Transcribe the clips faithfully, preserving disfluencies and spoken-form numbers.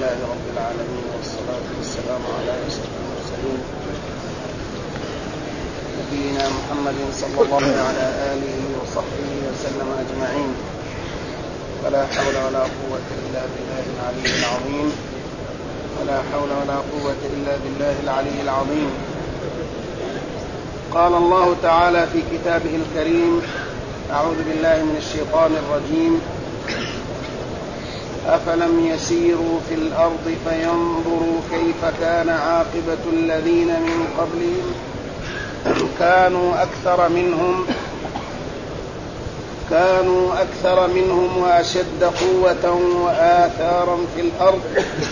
لله رب العالمين، والصلاة والسلام على أشرف المرسلين نبينا محمد صلى الله على آله وصحبه وسلم أجمعين. ولا حول ولا قوة إلا بالله العلي العظيم ولا حول ولا قوة إلا بالله العلي العظيم. قال الله تعالى في كتابه الكريم: أعوذ بالله من الشيطان الرجيم: أفلم يسيروا في الأرض فينظروا كيف كان عاقبة الذين من قبلهم كانوا أكثر منهم كانوا أكثر منهم وأشد قوة وآثارا في الأرض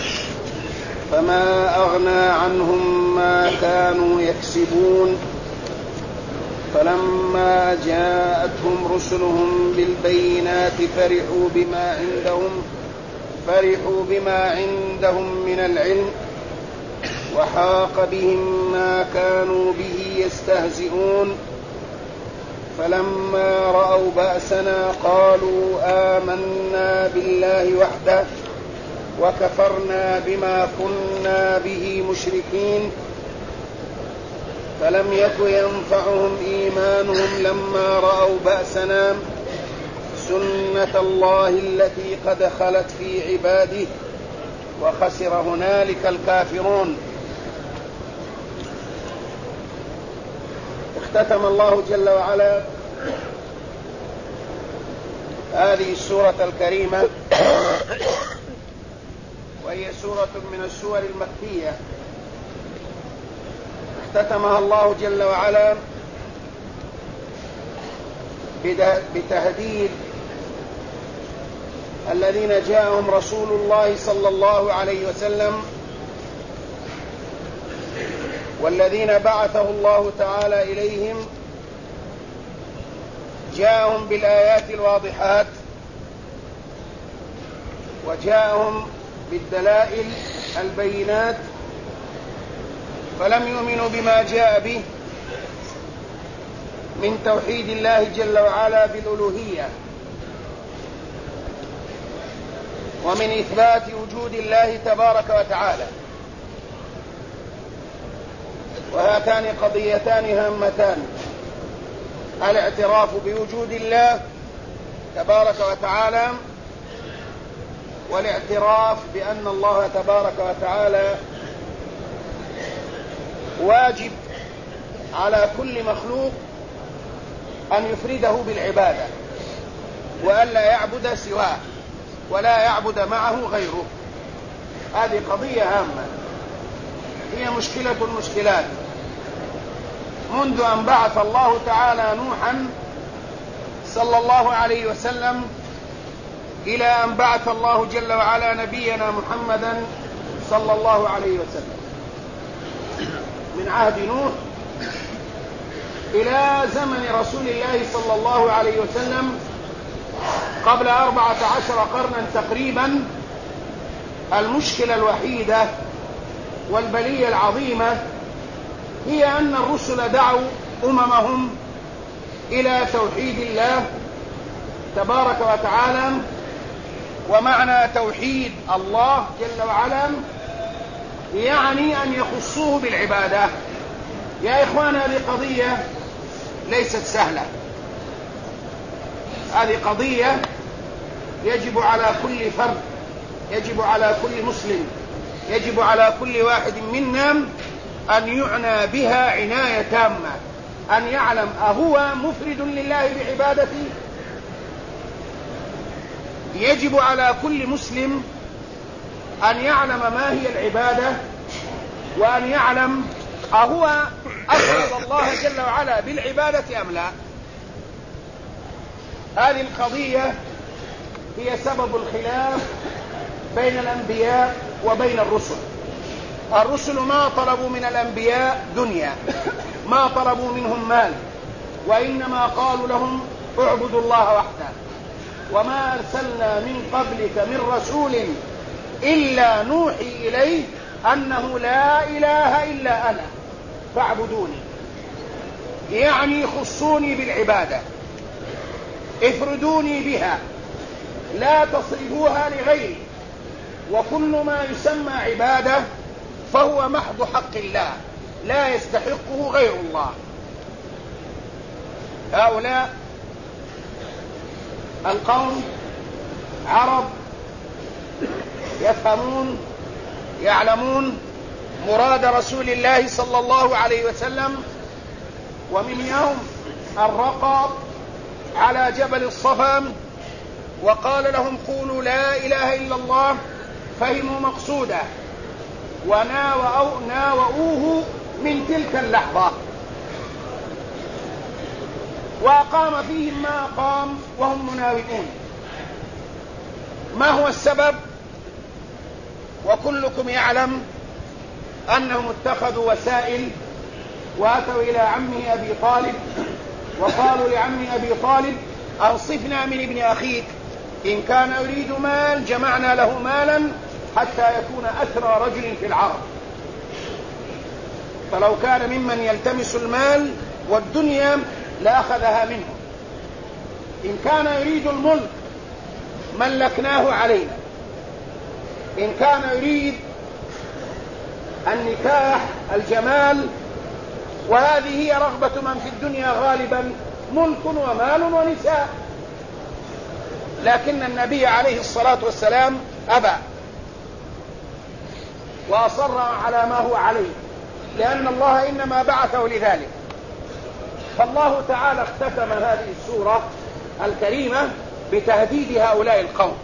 فما أغنى عنهم ما كانوا يكسبون فلما جاءتهم رسلهم بالبينات فرحوا بما عندهم فرحوا بما عندهم من العلم وحاق بهم ما كانوا به يستهزئون فلما رأوا بأسنا قالوا آمنا بالله وحده وكفرنا بما كنا به مشركين فلم يك ينفعهم إيمانهم لما رأوا بأسنا سنة الله التي قد خلت في عباده وخسر هنالك الكافرون. اختتم الله جل وعلا هذه السورة الكريمة، وهي سورة من السور المكية، اختتمها الله جل وعلا بتهديد الذين جاءهم رسول الله صلى الله عليه وسلم والذين بعثه الله تعالى إليهم، جاءهم بالآيات الواضحات وجاءهم بالدلائل البينات فلم يؤمنوا بما جاء به من توحيد الله جل وعلا بالألوهية ومن إثبات وجود الله تبارك وتعالى. وهاتان قضيتان هامتان: الاعتراف بوجود الله تبارك وتعالى، والاعتراف بأن الله تبارك وتعالى واجب على كل مخلوق أن يفرده بالعبادة وأن لا يعبد سواه ولا يعبد معه غيره. هذه قضية هامة، هي مشكلة المشكلات منذ أن بعث الله تعالى نوحا صلى الله عليه وسلم إلى أن بعث الله جل وعلا نبينا محمدا صلى الله عليه وسلم. من عهد نوح إلى زمن رسول الله صلى الله عليه وسلم قبل أربعة عشر قرنا تقريبا، المشكلة الوحيدة والبلية العظيمة هي أن الرسل دعوا أممهم إلى توحيد الله تبارك وتعالى. ومعنى توحيد الله جل وعلا يعني أن يخصوه بالعبادة. يا إخوان، هذه قضية ليست سهلة، هذه قضية يجب على كل فرد، يجب على كل مسلم، يجب على كل واحد منا أن يعنى بها عناية تامة، أن يعلم أهو مفرد لله بعبادته. يجب على كل مسلم أن يعلم ما هي العبادة، وأن يعلم أهو أفرد الله جل وعلا بالعبادة أم لا. هذه القضية هي سبب الخلاف بين الأنبياء وبين الرسل. الرسل ما طلبوا من الأنبياء دنيا، ما طلبوا منهم مال، وإنما قالوا لهم اعبدوا الله وحده. وما أرسلنا من قبلك من رسول إلا نوحي إليه أنه لا إله إلا أنا فاعبدوني، يعني خصوني بالعبادة، افردوني بها، لا تصرفوها لغيري، وكل ما يسمى عبادة فهو محض حق الله لا يستحقه غير الله. هؤلاء القوم عرب يفهمون يعلمون مراد رسول الله صلى الله عليه وسلم، ومن يوم الرقى على جبل الصفا وقال لهم قولوا لا إله إلا الله فهموا مقصوده وناوؤوه من تلك اللحظة، وأقام فيهم ما أقام وهم مناوئون. ما هو السبب؟ وكلكم يعلم أنهم اتخذوا وسائل وأتوا إلى عمه أبي طالب وقالوا لعمه أبي طالب أنصفنا من ابن أخيك، إن كان يريد مال جمعنا له مالا حتى يكون أثرى رجل في العرب. فلو كان ممن يلتمس المال والدنيا لأخذها منه. إن كان يريد الملك ملكناه علينا، إن كان يريد النكاح الجمال، وهذه هي رغبة من في الدنيا غالبا، ملك ومال ونساء. لكن النبي عليه الصلاة والسلام أبى وأصر على ما هو عليه، لأن الله إنما بعثه لذلك. فالله تعالى اختتم هذه السورة الكريمة بتهديد هؤلاء القوم،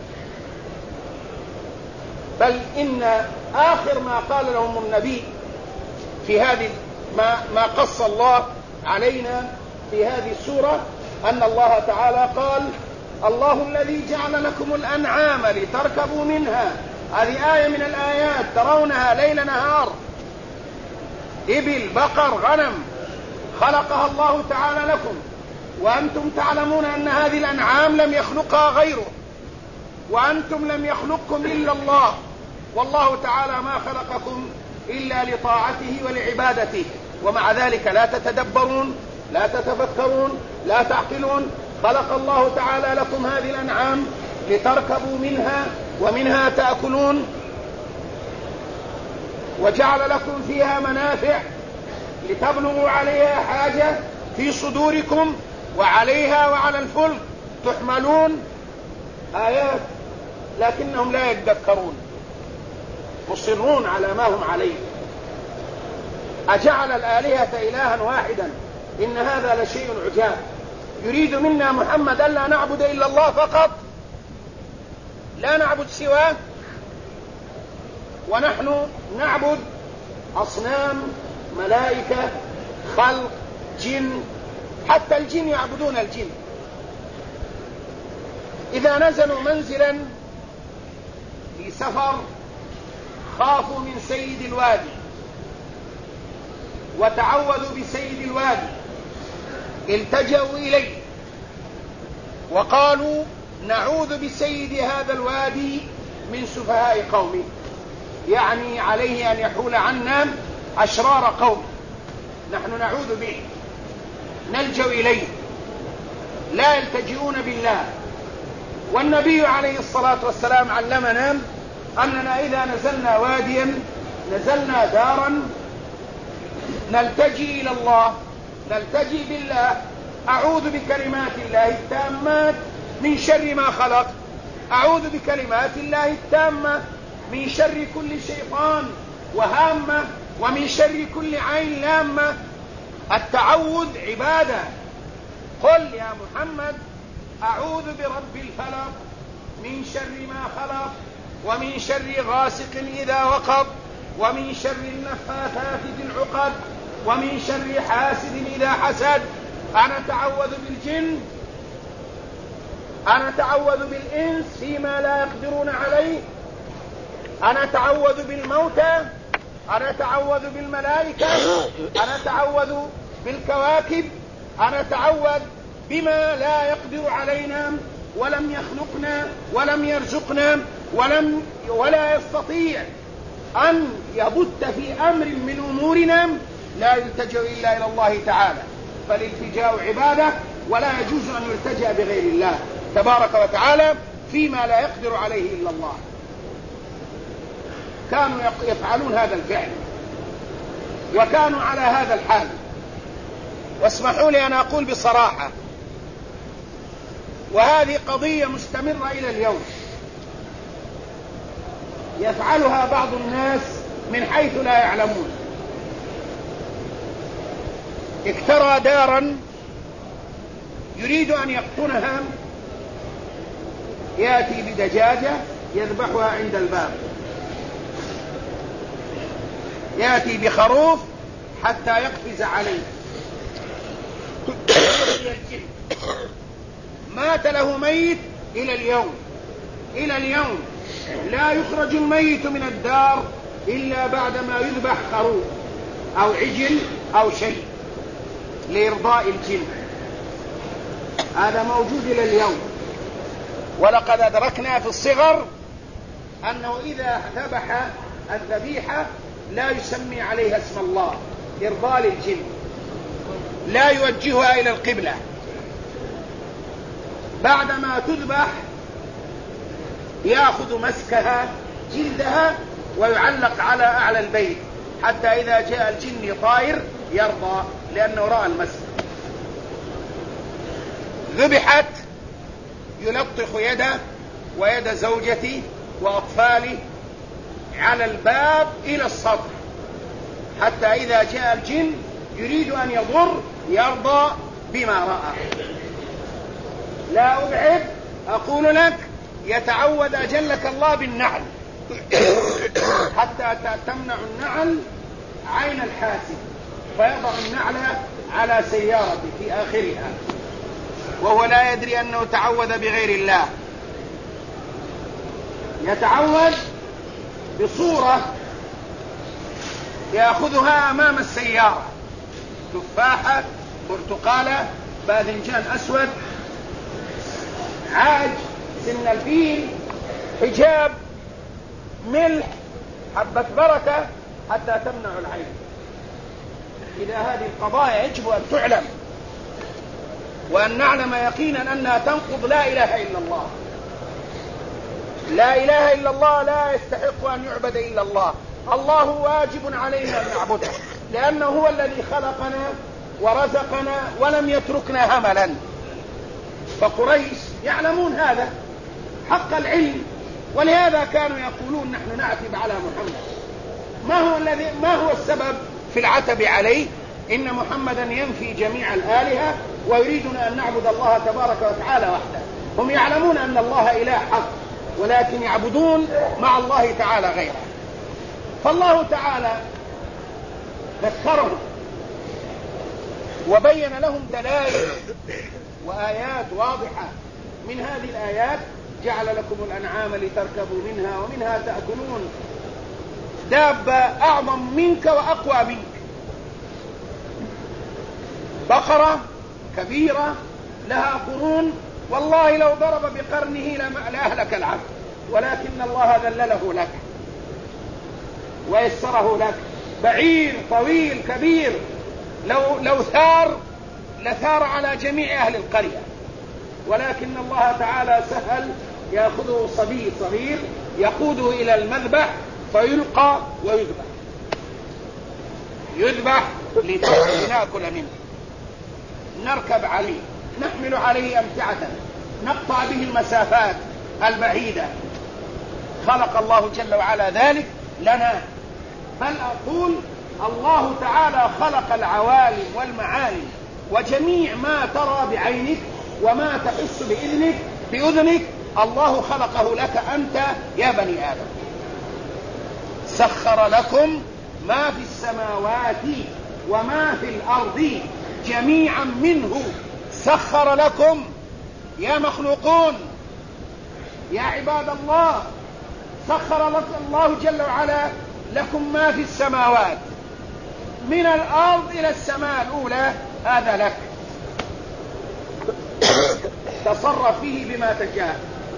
بل إن آخر ما قال لهم النبي في هذه ما, ما قص الله علينا في هذه السورة أن الله تعالى قال الله الذي جعل لكم الأنعام لتركبوا منها. هذه آية من الآيات ترونها ليل نهار، إبل بقر غنم خلقها الله تعالى لكم، وأنتم تعلمون أن هذه الأنعام لم يخلقها غيره، وأنتم لم يخلقكم إلا الله، والله تعالى ما خلقكم إلا لطاعته ولعبادته، ومع ذلك لا تتدبرون لا تتفكرون لا تعقلون. خلق الله تعالى لكم هذه الأنعام لتركبوا منها ومنها تأكلون، وجعل لكم فيها منافع لتبلغوا عليها حاجة في صدوركم، وعليها وعلى الفلك تحملون. آيات لكنهم لا يتذكرون، مصرون على ما هم عليه. أجعل الآلهة إلها واحدا إن هذا لشيء عجاب. يريد منا محمد ألا نعبد إلا الله فقط، لا نعبد سواه، ونحن نعبد أصنام ملائكة خلق جن، حتى الجن يعبدون الجن. إذا نزلوا منزلا في سفر خافوا من سيد الوادي وتعوذوا بسيد الوادي، التجأوا إليه وقالوا نعوذ بسيد هذا الوادي من سفهاء قومه، يعني عليه أن يحول عنا أشرار قوم، نحن نعوذ به نلجأ إليه، لا يلتجئون بالله. والنبي عليه الصلاة والسلام علمنا أننا إذا نزلنا واديا نزلنا دارا نلتجي إلى الله، نلتجي بالله. أعوذ بكلمات الله التامات من شر ما خلق، أعوذ بكلمات الله التامة من شر كل شيطان وهامة، ومن شر كل عين لامة. التعوذ عبادة. قل يا محمد أعوذ برب الفلق من شر ما خلق، ومن شر غاسق إذا وقب، ومن شر النفاثات في العقد، ومن شر حاسد إذا حسد. أنا أتعوذ بالجن، أنا أتعوذ بالإنس فيما لا يقدرون عليه، أنا أتعوذ بالموتى، أنا أتعوذ بالملائكة، أنا أتعوذ بالكواكب، أنا أتعوذ بما لا يقدر علينا ولم يخلقنا ولم يرزقنا ولم ولا يستطيع أن يبت في أمر من أمورنا، لا يلتجأ إلا إلى الله تعالى. فالالتجاء عبادة، ولا يجوز أن يلتجأ بغير الله تبارك وتعالى فيما لا يقدر عليه إلا الله. كانوا يفعلون هذا الفعل وكانوا على هذا الحال. واسمحوا لي أن أقول بصراحة، وهذه قضية مستمرة إلى اليوم، يفعلها بعض الناس من حيث لا يعلمون. اكترى دارا يريد أن يقطنها، يأتي بدجاجة يذبحها عند الباب، يأتي بخروف حتى يقفز عليه، مات له ميت إلى اليوم إلى اليوم لا يخرج الميت من الدار إلا بعدما يذبح خروف أو عجل أو شيء لإرضاء الجن. هذا موجود إلى اليوم. ولقد أدركنا في الصغر أنه إذا ذبح الذبيحة لا يسمي عليها اسم الله إرضاء للجن، لا يوجهها إلى القبلة. بعدما تذبح يأخذ مسكها جلدها ويعلق على أعلى البيت حتى إذا جاء الجن طائر يرضى لأنه رأى المسك. ذبحت يلطخ يده ويد زوجتي وأطفالي على الباب إلى السطح حتى إذا جاء الجن يريد أن يضر يرضى بما رأى. لا أبعد، أقول لك يتعود أجلك الله بالنعل حتى تمنع النعل عين الحاسد فيضع النعل على سيارته في آخرها وهو لا يدري أنه تعوذ بغير الله. يتعوذ بصورة يأخذها أمام السيارة، تفاحة، برتقالة، باذنجان أسود، عاج، سن الفيل، حجاب، ملح، حبة بركة حتى تمنع العين. إذا هذه القضايا يجب أن تعلم وأن نعلم يقينا أنها تنقض لا إله إلا الله. لا إله إلا الله لا يستحق أن يعبد إلا الله. الله واجب علينا أن نعبده لأنه هو الذي خلقنا ورزقنا ولم يتركنا هملا. فقريش يعلمون هذا حق العلم، ولهذا كانوا يقولون نحن نعتب على محمد. ما هو الذي ما هو السبب في العتب عليه؟ إن محمدا ينفي جميع الآلهة ويريدنا أن نعبد الله تبارك وتعالى وحده. هم يعلمون أن الله إله حق ولكن يعبدون مع الله تعالى غيره. فالله تعالى ذكرهم وبين لهم دلائل وآيات واضحة. من هذه الآيات جعل لكم الأنعام لتركبوا منها ومنها تأكلون، دابة أعظم منك وأقوى منك، بقرة كبيرة لها قرون، والله لو ضرب بقرنه لأهلك العبد، ولكن الله ذلله لك ويسره لك. بعير طويل كبير لو, لو ثار لثار على جميع أهل القرية، ولكن الله تعالى سهل، يأخذه صبي صغير يقوده إلى المذبح فيلقى ويذبح يذبح لنأكل منه، نركب عليه، نحمل عليه أمتعة، نقطع به المسافات البعيدة. خلق الله جل وعلا ذلك لنا. بل أقول الله تعالى خلق العوالم والمعالم وجميع ما ترى بعينك وما تحس بإذنك بأذنك الله خلقه لك أنت يا بني آدم. سخر لكم ما في السماوات وما في الأرض جميعا منه. سخر لكم يا مخلوقون يا عباد الله، سخر لكم الله جل وعلا لكم ما في السماوات من الأرض إلى السماء الأولى، هذا لك، تصرف فيه بما تشاء.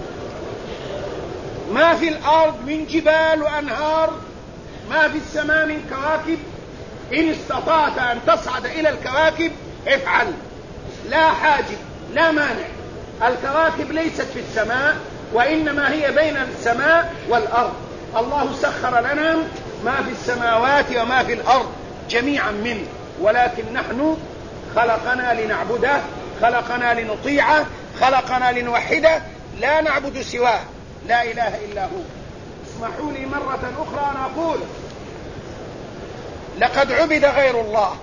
ما في الأرض من جبال وأنهار، ما في السماء من كواكب، إن استطعت أن تصعد إلى الكواكب افعل، لا حاجب لا مانع. الكواكب ليست في السماء وإنما هي بين السماء والأرض، الله سخر لنا ما في السماوات وما في الأرض جميعا منه، ولكن نحن خلقنا لنعبده، خلقنا لنطيعه، خلقنا لنوحده، لا نعبد سواه، لا إله إلا هو. اسمحوا لي مرة أخرى أن أقول لقد عبد غير الله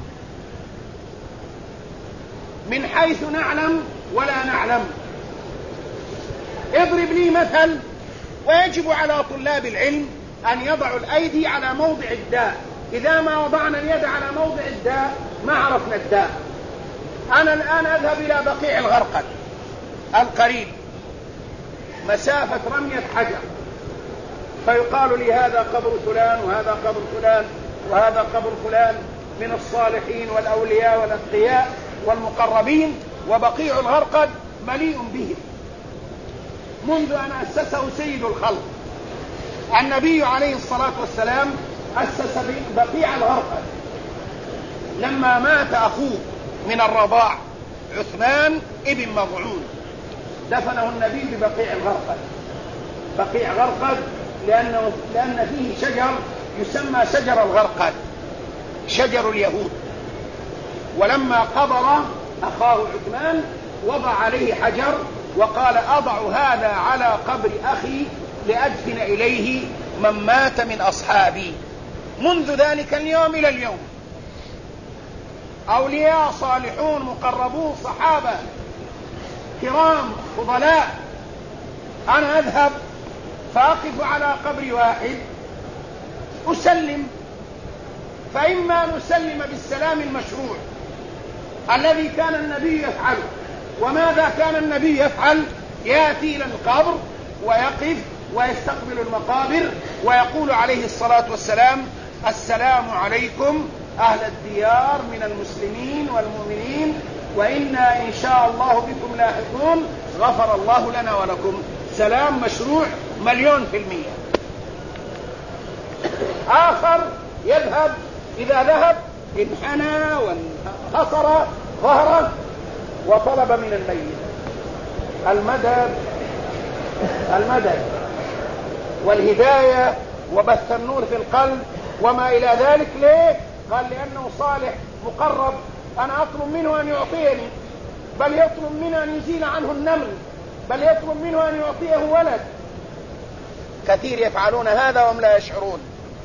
من حيث نعلم ولا نعلم. اضرب لي مثل. ويجب على طلاب العلم أن يضعوا الأيدي على موضع الداء. إذا ما وضعنا اليد على موضع الداء ما عرفنا الداء. أنا الآن أذهب إلى بقيع الغرقد القريب مسافة رمية حجر، فيقال لي هذا قبر فلان وهذا قبر فلان وهذا قبر فلان من الصالحين والأولياء والأتقياء والمقربين، وبقيع الغرقد مليء بهم منذ أن أسسه سيد الخلق. النبي عليه الصلاة والسلام أسس بقيع الغرقد لما مات أخوه من الرضاع عثمان ابن مضعون، دفنه النبي ببقيع الغرقد. بقيع غرقد لأنه لأن فيه شجر يسمى شجر الغرقد، شجر اليهود. ولما قبر أخاه عثمان وضع عليه حجر وقال أضع هذا على قبر أخي لأدفن إليه من مات من أصحابي. منذ ذلك اليوم إلى اليوم أولياء صالحون مقربون صحابة كرام فضلاء، أنا أذهب فأقف على قبر واحد أسلم، فإما نسلم بالسلام المشروع الذي كان النبي يفعله. وماذا كان النبي يفعل؟ يأتي إلى القبر ويقف ويستقبل المقابر ويقول عليه الصلاة والسلام السلام عليكم أهل الديار من المسلمين والمؤمنين وإنا إن شاء الله بكم لاحقون غفر الله لنا ولكم. سلام مشروع مليون في المية. آخر يذهب، إذا ذهب انحنى وانحصر ظهره وطلب من الميت المدد المدد والهداية وبث النور في القلب وما إلى ذلك. ليه؟ قال لأنه صالح مقرب، أنا أطلب منه أن يعطيني، بل يطلب منه أن يزيل عنه النمل، بل يطلب منه أن يعطيه ولد. كثير يفعلون هذا وهم لا يشعرون.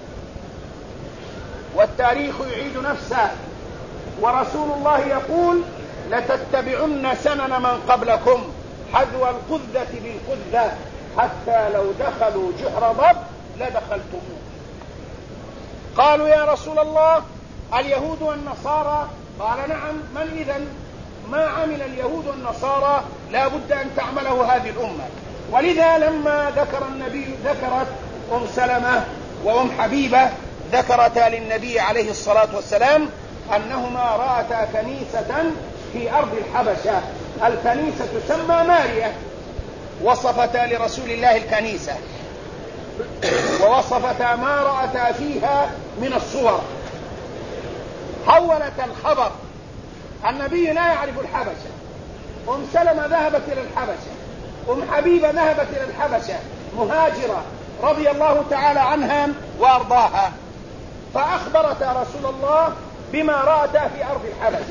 والتاريخ يعيد نفسه، ورسول الله يقول لتتبعن سنن من قبلكم حذو القذة بالقذة حتى لو دخلوا جحر ضب لدخلتموه. قالوا يا رسول الله اليهود والنصارى؟ قال نعم. من إذن؟ ما عمل اليهود والنصارى لا بد أن تعمله هذه الأمة. ولذا لما ذكر النبي ذكرت أم سلمة وأم حبيبة ذكرتا للنبي عليه الصلاة والسلام أنهما رأتا كنيسة في أرض الحبشة، الكنيسة تسمى ماريا، وصفتا لرسول الله الكنيسة ووصفتا ما رأتا فيها من الصور. حولت الخبر. النبي لا يعرف الحبشة، أم سلمة ذهبت إلى الحبشة، أم حبيبة ذهبت إلى الحبشة مهاجرة رضي الله تعالى عنها وأرضاها، فأخبرت رسول الله بما رأتا في أرض الحبشة.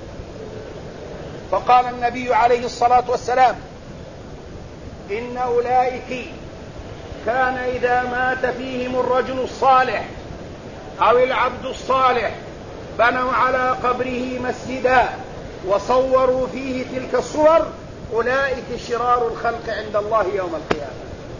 فقال النبي عليه الصلاة والسلام إن أولئك كان إذا مات فيهم الرجل الصالح أو العبد الصالح بنوا على قبره مسجدا وصوروا فيه تلك الصور، أولئك شرار الخلق عند الله يوم القيامة.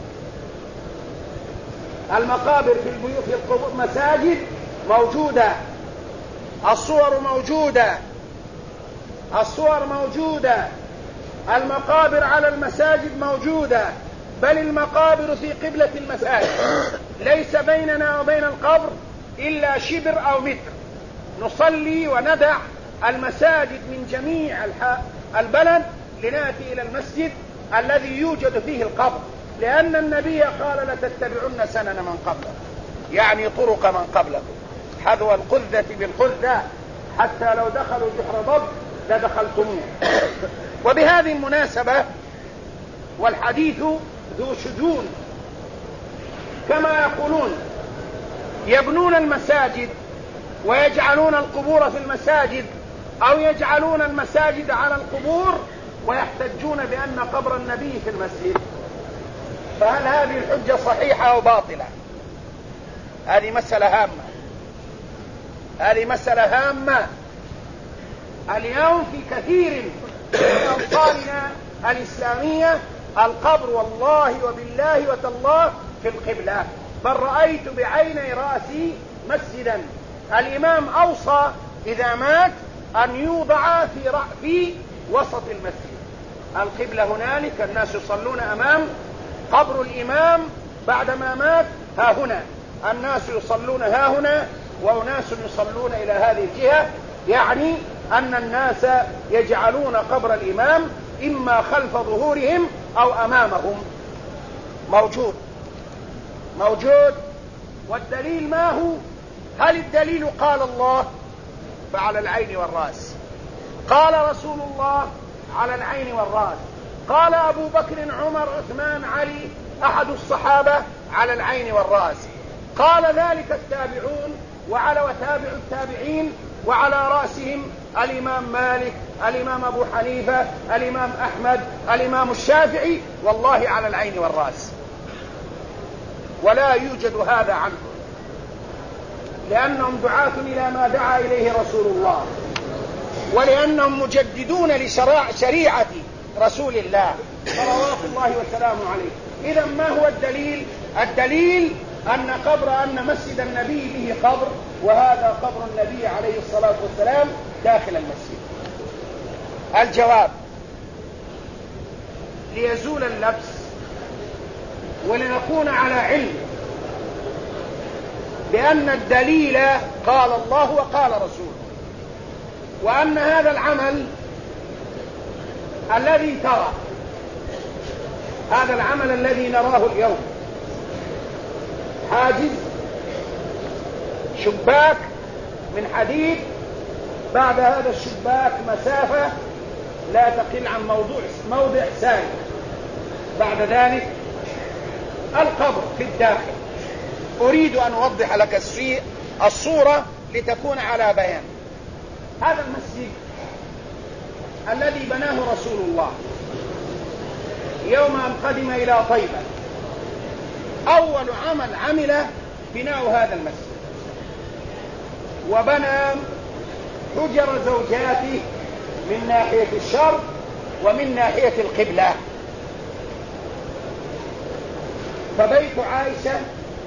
المقابر في البيوت في القبور مساجد موجودة، الصور موجودة، الصور موجودة، المقابر على المساجد موجودة، بل المقابر في قبلة المساجد، ليس بيننا وبين القبر إلا شبر أو متر، نصلي وندع المساجد من جميع البلد لنأتي إلى المسجد الذي يوجد فيه القبر، لأن النبي قال لتتبعن سنن من قبلكم، يعني طرق من قبلكم، حذو القذة بالقذة حتى لو دخلوا جحر ضب لدخلتموه. وبهذه المناسبة والحديث ذو شجون كما يقولون يبنون المساجد ويجعلون القبور في المساجد، أو يجعلون المساجد على القبور ويحتجون بأن قبر النبي في المسجد. فهل هذه الحجة صحيحة أو باطلة؟ هذه مسألة هامة، هذه مسألة هامة. اليوم في كثير من أوطاننا الإسلامية القبر والله وبالله وتالله في القبلة، بل رأيت بعيني رأسي مسجدا الإمام أوصى إذا مات أن يوضع في, في وسط المسجد. القبلة هنالك، الناس يصلون أمام قبر الإمام بعدما مات، ها هنا الناس يصلون ها هنا وناس يصلون إلى هذه الجهة، يعني أن الناس يجعلون قبر الإمام إما خلف ظهورهم أو أمامهم. موجود موجود والدليل ما هو؟ هل الدليل قال الله؟ فعلى العين والرأس. قال رسول الله؟ على العين والرأس. قال أبو بكر عمر عثمان علي أحد الصحابة؟ على العين والرأس. قال ذلك التابعون وعلى وتابع التابعين، وعلى رأسهم الإمام مالك، الإمام أبو حنيفة، الإمام أحمد، الإمام الشافعي، والله على العين والرأس. ولا يوجد هذا عنه، لأنهم دعاة إلى ما دعا إليه رسول الله، ولأنهم مجددون لشريعة رسول الله صلوات الله وسلامه عليه. إذن ما هو الدليل؟ الدليل أن قبر أن مسجد النبي به قبر، وهذا قبر النبي عليه الصلاة والسلام داخل المسجد. الجواب: ليزول اللبس ولنكون على علم بأن الدليل قال الله وقال رسوله، وأن هذا العمل الذي ترى هذا العمل الذي نراه اليوم حاجز شباك من حديد، بعد هذا الشباك مسافة لا تقل عن موضوع موضع ثاني، بعد ذلك القبر في الداخل. أريد أن أوضح لك الصورة لتكون على بيان. هذا المسجد الذي بناه رسول الله يوم أن قدم إلى طيبة، أول عمل عمله بناء هذا المسجد، وبنى حجر زوجاته من ناحية الشرق ومن ناحية القبلة. فبيت عائشة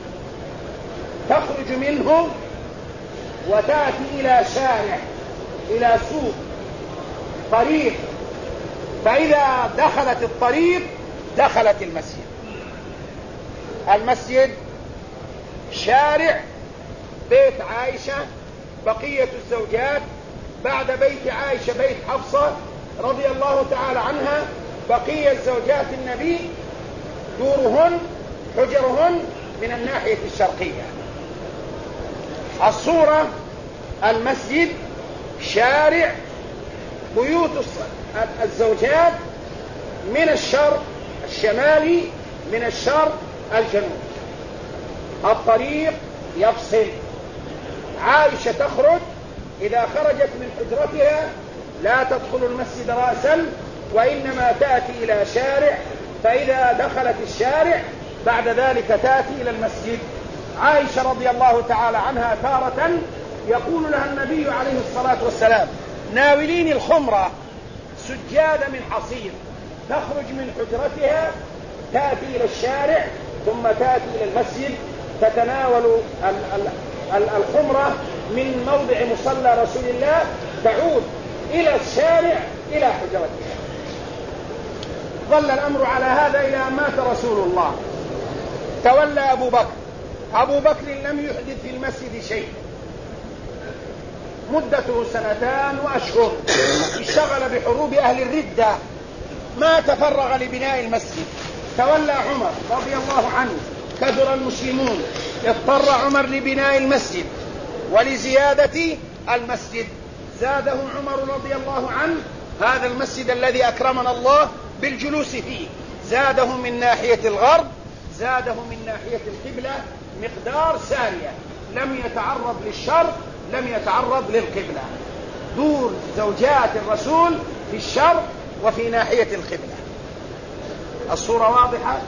تخرج منه وتأتي إلى شارع، إلى سوق، طريق، فإذا دخلت الطريق دخلت المسجد. المسجد شارع بيت عائشة، بقية الزوجات بعد بيت عائشة بيت حفصة رضي الله تعالى عنها، بقية زوجات النبي دورهن حجرهن من الناحية الشرقية. الصورة: المسجد شارع، بيوت الزوجات من الشرق الشمالي، من الشرق الجنوب، الطريق يفصل. عائشة تخرج، إذا خرجت من حجرتها لا تدخل المسجد رأسا، وإنما تأتي إلى شارع، فإذا دخلت الشارع بعد ذلك تأتي إلى المسجد. عائشة رضي الله تعالى عنها تارة يقول لها النبي عليه الصلاة والسلام: ناوليني الخمرة سجادة من حصير. تخرج من حجرتها تأتي إلى الشارع ثم تأتي إلى المسجد، تتناول الخمرة من موضع مصلى رسول الله، تعود إلى الشارع إلى حجرتها. ظل الأمر على هذا إلى أن مات رسول الله. تولى أبو بكر. أبو بكر لم يحدث في المسجد شيء، مدته سنتان وأشهر، اشتغل بحروب أهل الردة، ما تفرغ لبناء المسجد. تولى عمر رضي الله عنه، كثر المسلمون، اضطر عمر لبناء المسجد ولزيادة المسجد. زاده عمر رضي الله عنه هذا المسجد الذي أكرمنا الله بالجلوس فيه، زاده من ناحية الغرب، زاده من ناحية القبلة مقدار سارية، لم يتعرض للشرق، لم يتعرض للقبلة. دور زوجات الرسول في الشرق وفي ناحية القبلة. الصورة واضحة.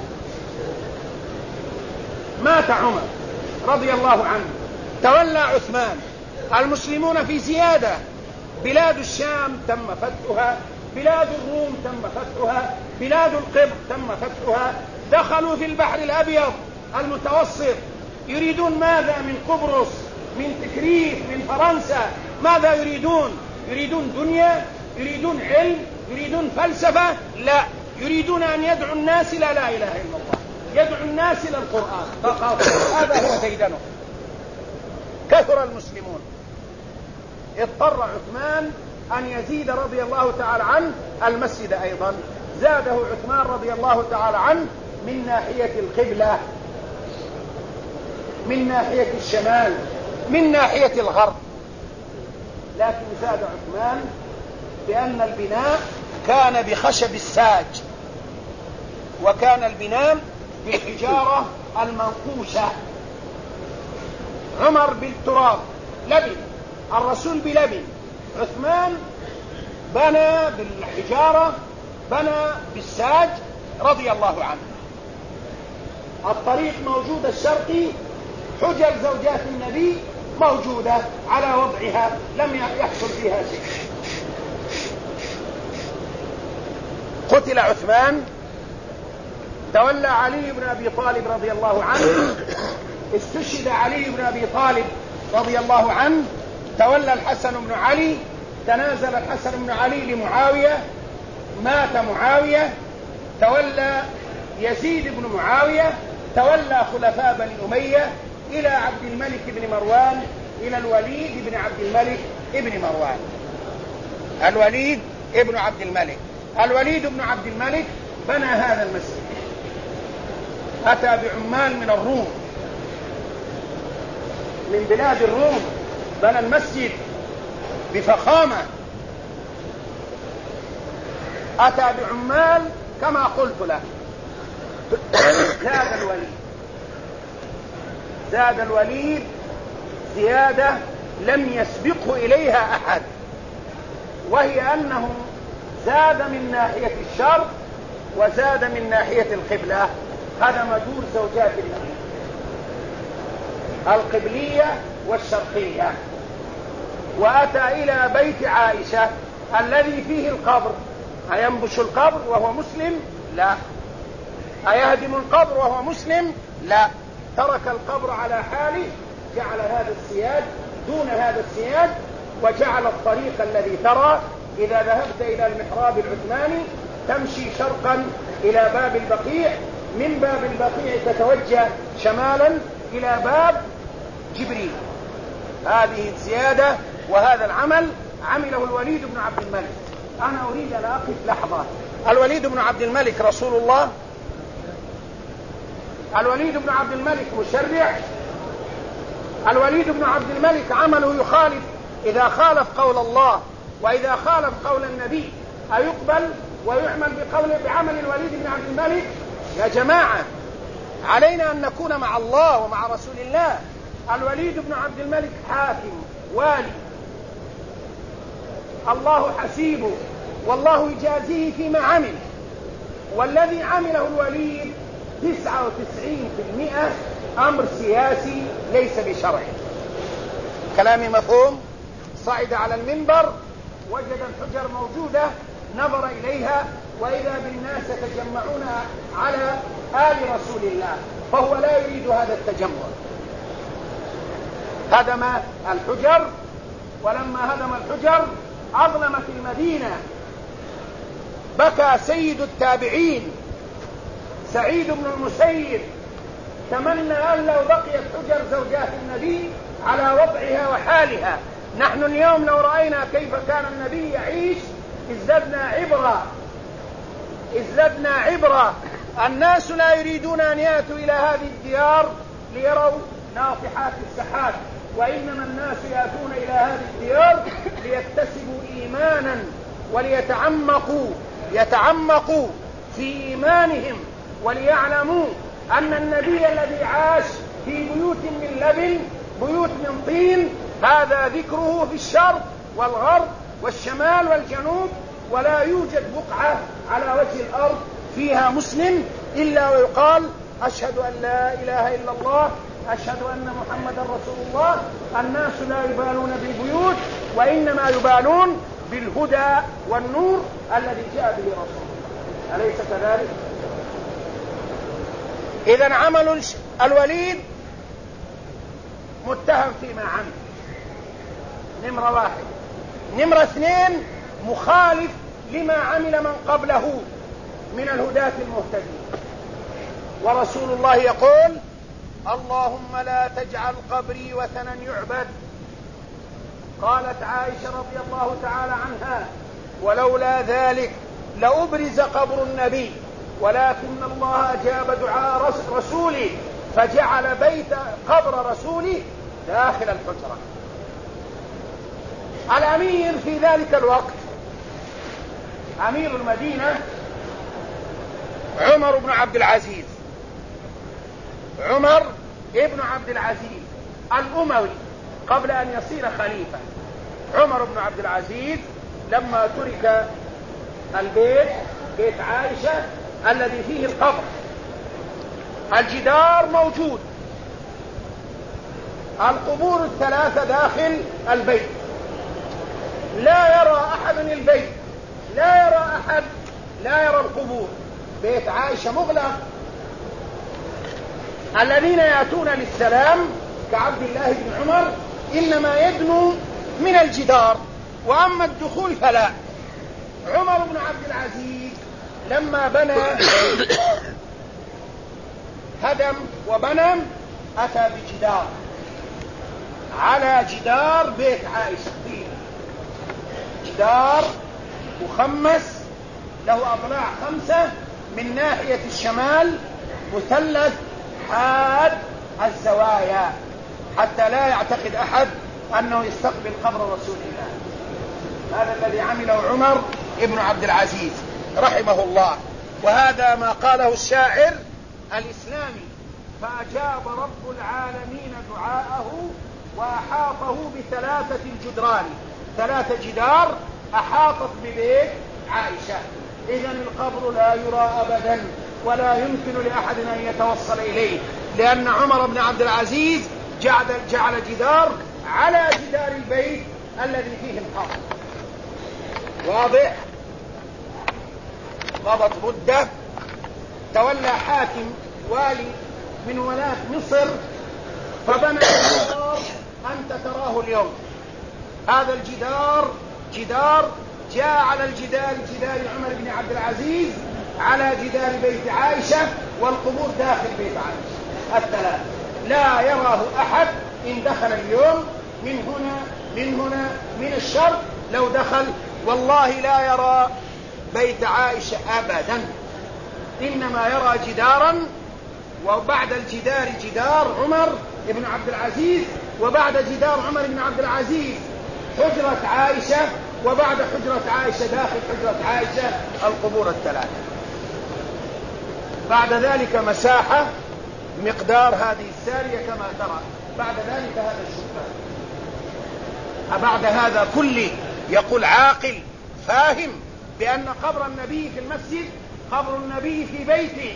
مات عمر رضي الله عنه، تولى عثمان، المسلمون في زيادة، بلاد الشام تم فتحها، بلاد الروم تم فتحها، بلاد القبط تم فتحها، دخلوا في البحر الأبيض المتوسط، يريدون ماذا من قبرص، من تكريت، من فرنسا؟ ماذا يريدون؟ يريدون دنيا؟ يريدون علم؟ يريدون فلسفة؟ لا، يريدون أن يدعوا الناس إلى لا إله إلا الله، يدعو الناس إلى القرآن فقط. هذا هو ديدنه. كثر المسلمون، اضطر عثمان أن يزيد رضي الله تعالى عنه المسجد أيضا. زاده عثمان رضي الله تعالى عنه من ناحية القبلة، من ناحية الشمال، من ناحية الغرب. لكن زاد عثمان بأن البناء كان بخشب الساج، وكان البناء بالحجارة المنقوشة. عمر بالتراب لبن، الرسول بلبن، عثمان بنى بالحجارة، بنى بالساج رضي الله عنه. الطريق موجود الشرقي، حجر زوجات النبي موجودة على وضعها، لم يحصل فيها شيء. قتل عثمان، تولى علي بن أبي طالب رضي الله عنه، استشهد علي بن أبي طالب رضي الله عنه، تولى الحسن بن علي، تنازل الحسن بن علي لمعاوية، مات معاوية، تولى يزيد بن معاوية، تولى خلفاء بني أمية إلى عبد الملك بن مروان، إلى الوليد بن عبد الملك ابن مروان. الوليد ابن عبد الملك، الوليد بن عبد الملك بنى هذا المسجد، أتى بعمال من الروم، من بلاد الروم، بنى المسجد بفخامة، أتى بعمال كما قلت له. زاد الوليد، زاد الوليد زيادة لم يسبقه إليها أحد، وهي أنه زاد من ناحية الشرق وزاد من ناحية القبلة. هذا مدور زوجات النبي، القبلية والشرقية. وأتى إلى بيت عائشة الذي فيه القبر. أينبش القبر وهو مسلم؟ لا. أيهدم القبر وهو مسلم؟ لا. ترك القبر على حاله، جعل هذا السياج دون هذا السياج، وجعل الطريق الذي ترى إذا ذهبت إلى المحراب العثماني تمشي شرقا إلى باب البقيع، من باب البقيع تتوجه شمالا إلى باب جبريل. هذه الزيادة وهذا العمل عمله الوليد بن عبد الملك. أنا أريد أن أقف لحظة. الوليد بن عبد الملك رسول الله، الوليد بن عبد الملك مشرع، الوليد بن عبد الملك عمله يخالف، إذا خالف قول الله وإذا خالف قول النبي أيقبل ويعمل بقول بعمل الوليد بن عبد الملك؟ يا جماعة، علينا أن نكون مع الله ومع رسول الله. الوليد بن عبد الملك حاكم والي، الله حسيبه والله يجازيه فيما عمل، والذي عمله الوليد تسعة وتسعين بالمئة أمر سياسي ليس بشرعي. كلامي مفهوم؟ صعد على المنبر وجد الحجر موجودة، نظر إليها وإذا بالناس يتجمعون على آل رسول الله، فهو لا يريد هذا التجمع. هدم الحجر، ولما هدم الحجر أظلمت المدينة. بكى سيد التابعين سعيد بن المسيب، تمنى أن لو بقيت حجر زوجات النبي على وضعها وحالها. نحن اليوم لو رأينا كيف كان النبي يعيش ازددنا عبرة، ازددنا عبرة. الناس لا يريدون أن يأتوا إلى هذه الديار ليروا ناطحات السحاب، وإنما الناس يأتون إلى هذه الديار ليكتسبوا إيمانا وليتعمقوا يتعمقوا في إيمانهم، وليعلموا أن النبي الذي عاش في بيوت من لبن، بيوت من طين، هذا ذكره في الشرق والغرب والشمال والجنوب، ولا يوجد بقعة على وجه الأرض فيها مسلم إلا ويقال أشهد أن لا إله إلا الله، أشهد أن محمدا رسول الله. الناس لا يبالون بالبيوت، وإنما يبالون بالهدى والنور الذي جاء به رسول الله، أليس كذلك؟ إذن عمل الوليد متهم فيما عمل، نمرة واحد. نمرة اثنين، مخالف لما عمل من قبله من الهداة المهتدين. ورسول الله يقول اللهم لا تجعل قبري وثنا يعبد. قالت عائشة رضي الله تعالى عنها ولولا ذلك لأبرز قبر النبي، ولكن الله أجاب دعاء رسوله فجعل بيت قبر رسوله داخل الحجرة. الأمير في ذلك الوقت أمير المدينة عمر بن عبد العزيز، عمر ابن عبد العزيز الأموي قبل أن يصير خليفة. عمر بن عبد العزيز لما ترك البيت، بيت عائشة الذي فيه القبر، الجدار موجود، القبور الثلاثة داخل البيت، لا يرى أحد البيت، لا يرى أحد، لا يرى القبور، بيت عائشة مغلق. الذين يأتون للسلام كعبد الله بن عمر إنما يدنوا من الجدار، وأما الدخول فلا. عمر بن عبد العزيز لما بنى هدم وبنى أتى بجدار على جدار بيت عائشة، جدار مخمس له أضلاع خمسة من ناحية الشمال، مثلث حاد الزوايا حتى لا يعتقد أحد أنه يستقبل قبر رسول الله. هذا الذي عمله عمر ابن عبد العزيز رحمه الله. وهذا ما قاله الشاعر الإسلامي: فأجاب رب العالمين دعاءه وأحاطه بثلاثة جدران، ثلاثة جدار أحاطت ببيت عائشة. إذن القبر لا يرى أبدا ولا يمكن لأحد أن يتوصل إليه، لأن عمر بن عبد العزيز جعل, جعل جدار على جدار البيت الذي فيه القبر. واضح؟ مضت مدة، تولى حاكم والي من ولاة مصر فبنى الجدار أنت تراه اليوم. هذا الجدار جدار جاء على الجدار جدار عمر بن عبد العزيز على جدار بيت عائشة، والقبور داخل بيت عائشة الثلاث، لا يراه أحد. إن دخل اليوم من هنا من هنا من الشرق لو دخل والله لا يرى بيت عائشة أبدا، إنما يرى جدارا، وبعد الجدار جدار عمر بن عبد العزيز، وبعد جدار عمر بن عبد العزيز حجرة عائشة، وبعد حجرة عائشة داخل حجرة عائشة القبور الثلاثة. بعد ذلك مساحة مقدار هذه السارية كما ترى، بعد ذلك هذا الشباك. بعد هذا كله يقول عاقل فاهم بأن قبر النبي في المسجد قبر النبي في بيته،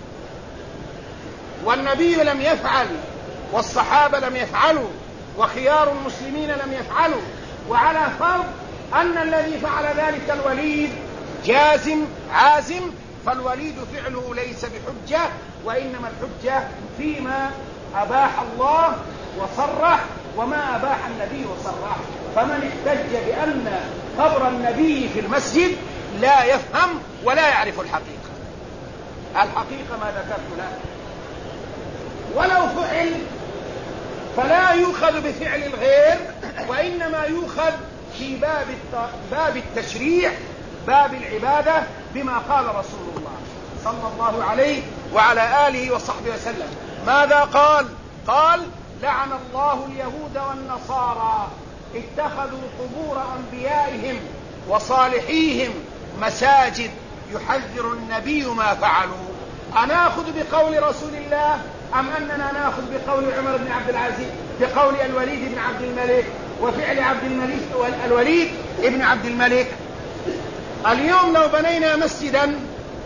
والنبي لم يفعل، والصحابة لم يفعلوا، وخيار المسلمين لم يفعلوا، وعلى فرض أن الذي فعل ذلك الوليد جازم عازم، فالوليد فعله ليس بحجة، وإنما الحجة فيما أباح الله وصرح وما أباح النبي وصرح. فمن احتج بأن قبر النبي في المسجد لا يفهم ولا يعرف الحقيقة، الحقيقة ما ذكرت له. ولو فعل فلا يؤخذ بفعل الغير، وإنما يؤخذ في باب باب التشريع، باب العبادة، بما قال رسول الله صلى الله عليه وعلى آله وصحبه وسلم. ماذا قال؟ قال: لعن الله اليهود والنصارى اتخذوا قبور أنبيائهم وصالحيهم مساجد، يحذر النبي ما فعلوا. أناخذ بقول رسول الله أم أننا ناخذ بقول عمر بن عبد العزيز، بقول الوليد بن عبد الملك وفعل عبد الملك والوليد ابن عبد الملك؟ اليوم لو بنينا مسجدا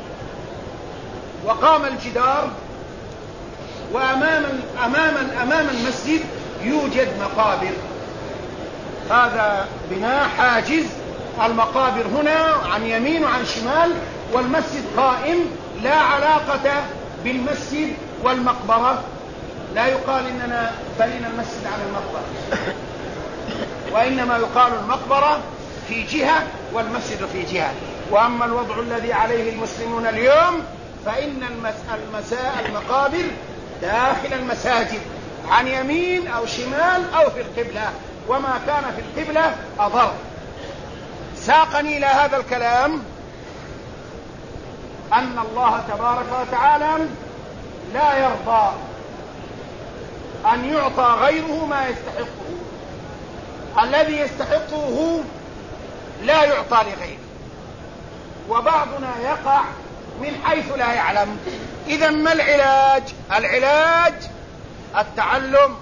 وقام الجدار وأمام أمام أمام المسجد يوجد مقابر، هذا بناء حاجز، المقابر هنا عن يمين وعن شمال، والمسجد قائم، لا علاقة بالمسجد والمقبرة. لا يقال إننا بنينا المسجد على المقبرة، وإنما يقال المقبرة في جهة والمسجد في جهة. وأما الوضع الذي عليه المسلمون اليوم فإن المساء المقابر داخل المساجد عن يمين أو شمال أو في القبلة، وما كان في القبلة أضر. ساقني إلى هذا الكلام أن الله تبارك وتعالى لا يرضى أن يعطى غيره ما يستحقه، الذي يستحقه لا يعطى لغيره، وبعضنا يقع من حيث لا يعلم. إذن ما العلاج؟ العلاج التعلم،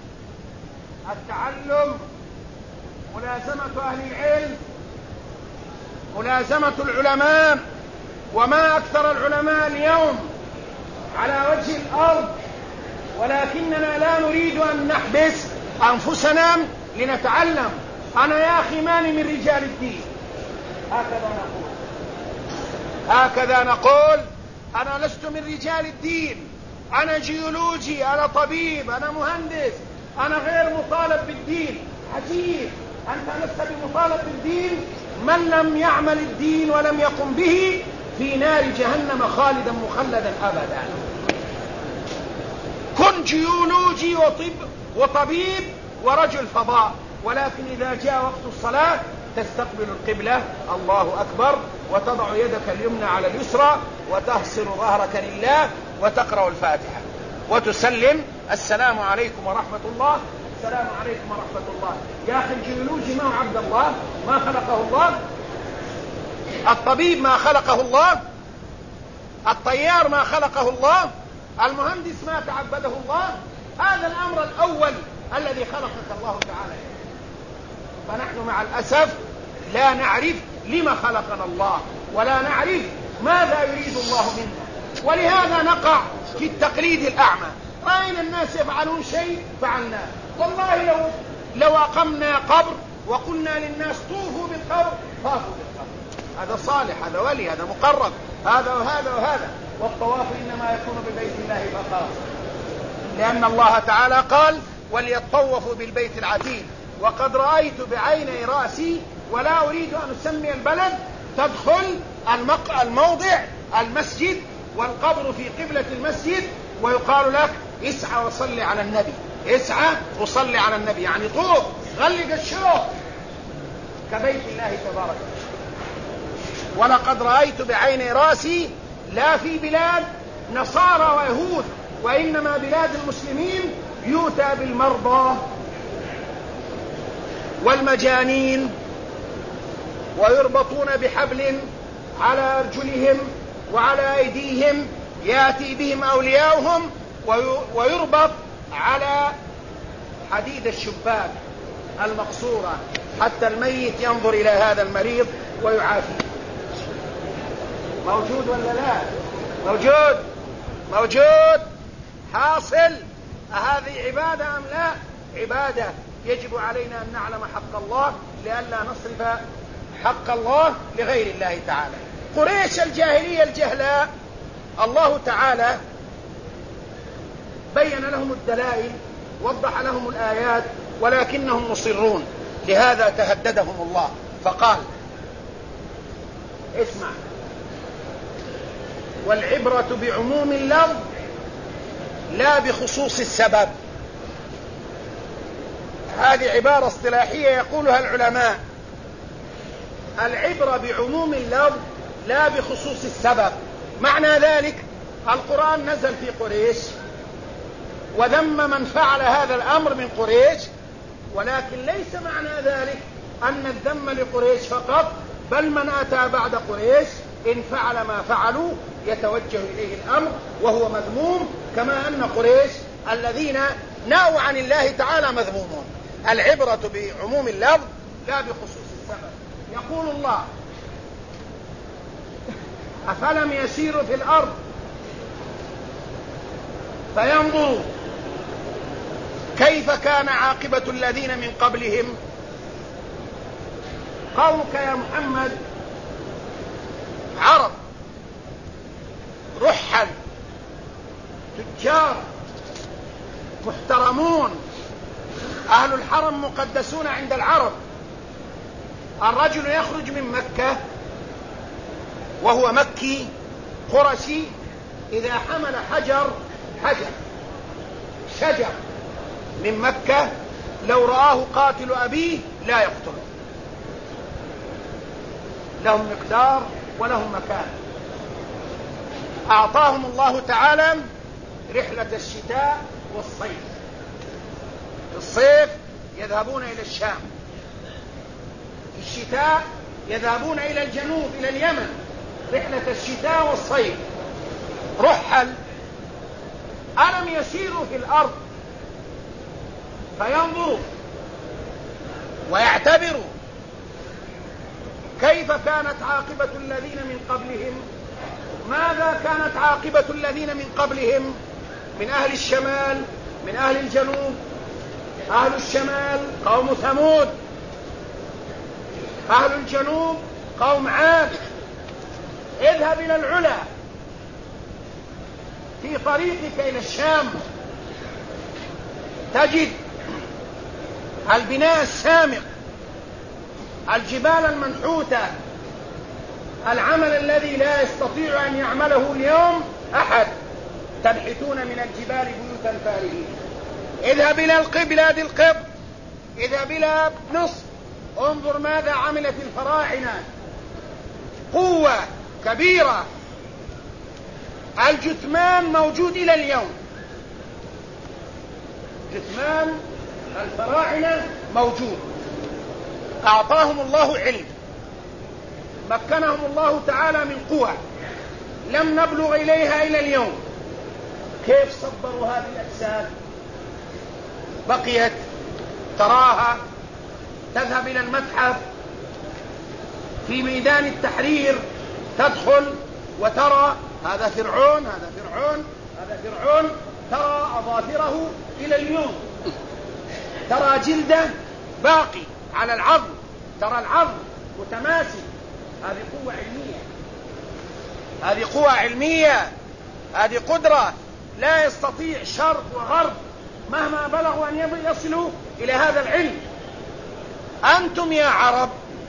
التعلم، ملازمة أهل العلم، ملازمة العلماء. وما أكثر العلماء اليوم على وجه الأرض، ولكننا لا نريد أن نحبس أنفسنا لنتعلم. أنا يا أخي ماني من رجال الدين، هكذا نقول، هكذا نقول أنا لست من رجال الدين، أنا جيولوجي، أنا طبيب، أنا مهندس، أنا غير مطالب بالدين. عجيب، أنت لست بمطالب بالدين؟ من لم يعمل الدين ولم يقم به في نار جهنم خالدا مخلدا أبدا. كن جيولوجي وطب وطبيب ورجل فضاء، ولكن إذا جاء وقت الصلاة تستقبل القبلة، الله أكبر، وتضع يدك اليمنى على اليسرى وتهصر ظهرك لله وتقرأ الفاتحة وتسلم السلام عليكم ورحمة الله، السلام عليكم ورحمة الله. يا أخي الجيولوجي ما هو عبد الله؟ ما خلقه الله؟ الطبيب ما خلقه الله؟ الطيار ما خلقه الله؟ المهندس ما تعبده الله؟ هذا الأمر الأول الذي خلقك الله تعالى. فنحن مع الأسف لا نعرف لما خلقنا الله، ولا نعرف ماذا يريد الله منا، ولهذا نقع في التقليد الأعمى. رأينا الناس يفعلون شيء فعلناه. والله لو لو أقمنا قبر وقلنا للناس طوفوا بالقبر طافوا بالقبر، هذا صالح، هذا ولي، هذا مقرب، هذا وهذا وهذا. والطواف إنما يكون ببيت الله فقط، لأن الله تعالى قال وليطوفوا بالبيت العتيق. وقد رأيت بعيني رأسي، ولا أريد أن أسمي البلد، تدخل الموضع المسجد والقبر في قبلة المسجد، ويقال لك اسعى وصلي على النبي، اسعى وصلي على النبي، يعني طوف غلق الشوق كبيت الله تبارك. ولقد رأيت بعيني رأسي لا في بلاد نصارى ويهود، وإنما بلاد المسلمين يؤتى بالمرضى والمجانين ويربطون بحبل على أرجلهم وعلى أيديهم، يأتي بهم أولياؤهم ويربط على حديد الشباك المقصورة حتى الميت ينظر إلى هذا المريض ويعافيه. موجود ولا لا؟ موجود، موجود، حاصل. هذه عبادة أم لا؟ عبادة. يجب علينا أن نعلم حق الله لئلا نصرف حق الله لغير الله تعالى. قريش الجاهلية الجهلاء الله تعالى بين لهم الدلائل، وضح لهم الآيات، ولكنهم مصرون، لهذا تهددهم الله فقال اسمع، والعبرة بعموم اللفظ لا بخصوص السبب. هذه عبارة اصطلاحية يقولها العلماء، العبرة بعموم اللفظ لا بخصوص السبب. معنى ذلك القرآن نزل في قريش وذم من فعل هذا الأمر من قريش، ولكن ليس معنى ذلك أن الذم لقريش فقط، بل من أتى بعد قريش إن فعل ما فعلوا يتوجه إليه الأمر وهو مذموم، كما أن قريش الذين ناووا عن الله تعالى مذمومون. العبرة بعموم اللفظ لا بخصوص السبب. يقول الله: أفلم يسيروا في الأرض فينظروا كيف كان عاقبة الذين من قبلهم. قومك يا محمد عرب رحل تجار محترمون، أهل الحرم مقدسون عند العرب. الرجل يخرج من مكة وهو مكي قرشي، إذا حمل حجر حجر شجر من مكة لو رآه قاتل أبيه لا يقتله، لهم مقدار ولهم مكان. أعطاهم الله تعالى رحلة الشتاء والصيف. في الصيف يذهبون إلى الشام، في الشتاء يذهبون إلى الجنوب إلى اليمن، رحلة الشتاء والصيف. رحل ألم يسيروا في الأرض فينظروا ويعتبروا كيف كانت عاقبة الذين من قبلهم. ماذا كانت عاقبة الذين من قبلهم؟ من أهل الشمال، من أهل الجنوب. أهل الشمال قوم ثمود، أهل الجنوب قوم عاد. اذهب إلى العلا في طريقك إلى الشام تجد البناء السامق، الجبال المنحوتة، العمل الذي لا يستطيع أن يعمله اليوم أحد. تنحتون من الجبال بيوتا فارهين. اذهب إلى بلاد القبط، اذهب إلى مصر، انظر ماذا عملت الفراعنة. قوة كبيرة، الجثمان موجود إلى اليوم. جثمان الفراعنة موجود. أعطاهم الله علم، مكنهم الله تعالى من قوة لم نبلغ إليها إلى اليوم. كيف صبروا هذه الأجساد؟ بقيت تراها. تذهب إلى المتحف في ميدان التحرير، تدخل وترى هذا فرعون، هذا فرعون، هذا فرعون. ترى أظافره إلى اليوم، ترى جلده باقي على العظم، ترى العظم متماسك. هذه قوة علمية، هذه قوة علمية، هذه قدرة لا يستطيع شرق وغرب مهما بلغوا أن يصلوا إلى هذا العلم. أنتم يا عرب،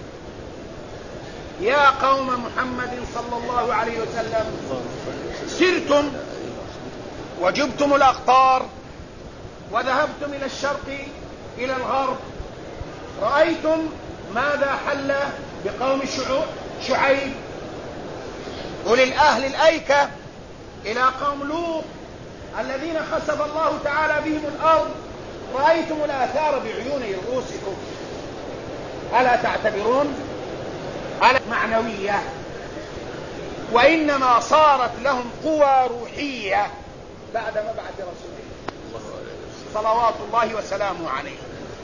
يا قوم محمد صلى الله عليه وسلم، سرتم وجبتم الأقطار وذهبتم إلى الشرق إلى الغرب، رأيتم ماذا حل بقوم شعيب، أولي الأهل الأيكة، إلى قوم لوط الذين خسف الله تعالى بهم الأرض. رأيتم الآثار بعيون رؤوسكم. ألا تعتبرون؟ ألا معنوية، وإنما صارت لهم قوى روحية بعد مبعث رسوله صلوات الله وسلامه عليه،